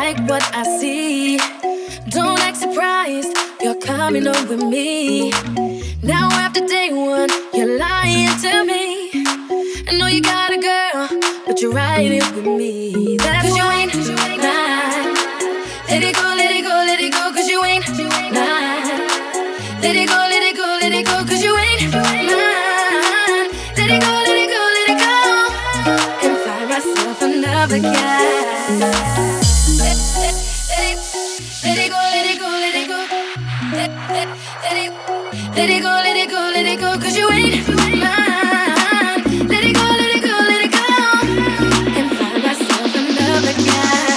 like what I see. Don't act surprised, you're coming on with me. Now after day one, you're lying to me. I know you got a girl, but you're riding with me. That's cause you ain't mine. Let it go, let it go, let it go, cause you ain't mine. Let it go, let it go, let it go, cause you ain't mine. Let it go, let it go, let it go, and find myself another guy. Let it go, let it go, let it go. Let it go, let it go, let it go, cause you ain't mine. Let it go, let it go, let it go, and find myself another guy.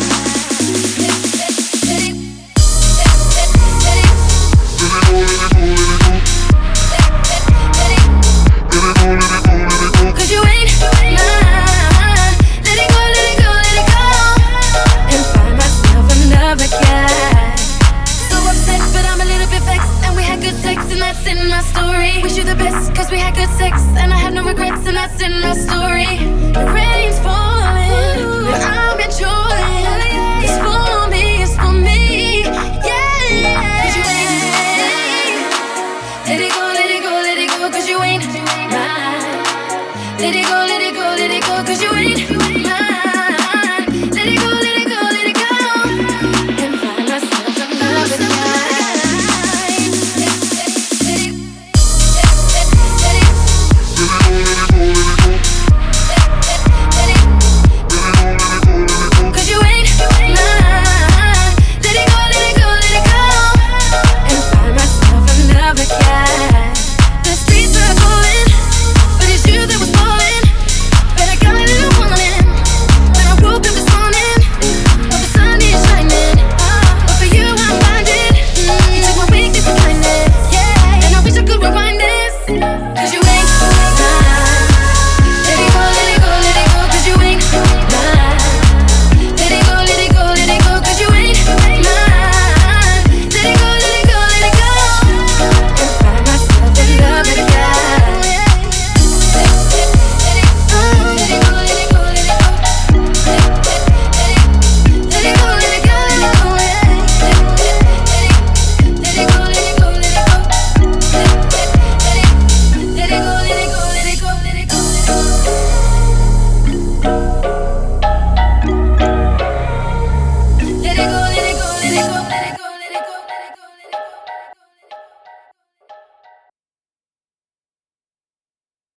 Cause you ain't mine. Let it go, let it go, let it go, and find myself another guy. So upset, but I'm a little bit vexed. And we had good sex, and that's in my story. Wish you the best, cause we had good sex, and I have no regrets, and that's in my story. The rain's falling, but I'm enjoying. It's for me, it's for me, yeah. Cause you ain't mine. Let it go, let it go, let it go, cause you ain't mine. Let it go, let